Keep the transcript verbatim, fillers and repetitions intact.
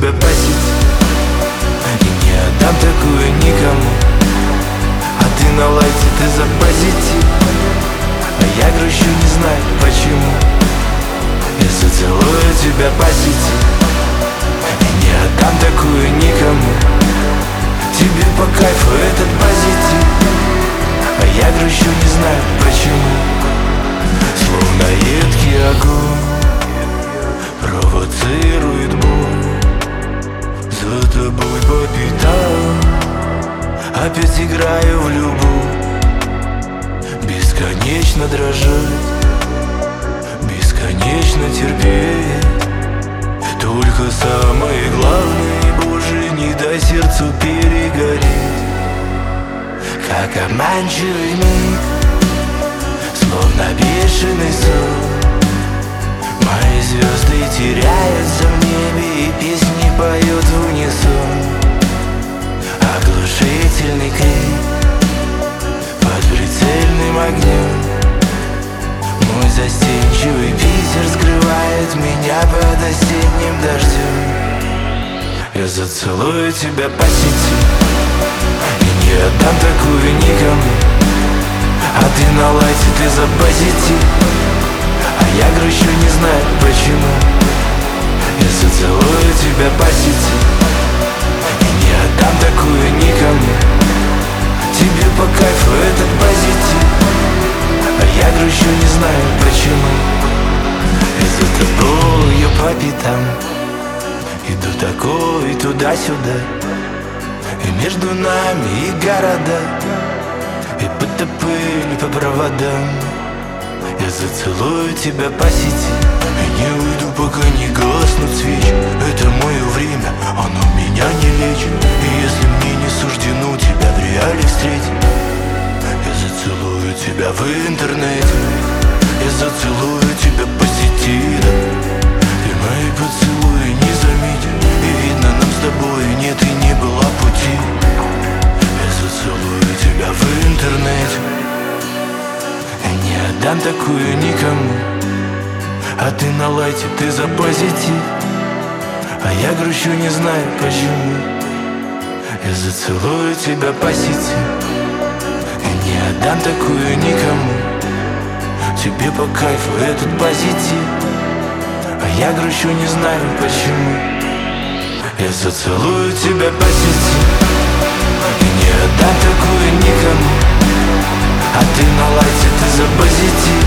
тебя по сети и не отдам такую никому. А ты на лайте, ты за позитив, а я грущу, не знаю почему. Я зацелую тебя по сети и не отдам такую никому. Тебе по кайфу этот позитив, а я грущу, не знаю почему. Словно едкий огонь провоцирует боль. За тобой по пятам опять играю в любовь. Бесконечно дрожать, бесконечно терпеть. Только самое главное, Боже, не дай сердцу перегореть. Как обманчивый миг, словно бешеный сон, мои звезды теряются в небе, и песни поют в унисон. Оглушительный крик под прицельным огнем. Мой застенчивый Питер скрывает меня под осенним дождем. Я зацелую тебя по сети и не отдам такую никому. А ты на лайте, ты за позитив, а я грущу, не знаю почему. Я зацелую тебя по сети и не отдам такую никому. Тебе по кайфу этот позитив, а я грущу, не знаю почему. И за тобою по пятам иду такой туда-сюда, и между нами и города, и потопыль по проводам. Я зацелую тебя по сети и не уйду, пока не гаснут свечи. Это мое время, оно меня не лечит. И если мне не суждено тебя в реале встретить, я зацелую тебя в интернете. Я зацелую тебя по сети, да. Ты мои поцелуи не заметил, и видно, нам с тобой нет и не было пути. Я зацелую тебя в интернете и не отдам такую никому. А ты на лайте, ты за позитив, а я грущу, не знаю почему. Я зацелую тебя по сети и не отдам такую никому. Тебе по кайфу этот позитив, а я грущу, не знаю почему. Я зацелую тебя по сети и не отдам такую никому. А ты на лайте, ты за позитив,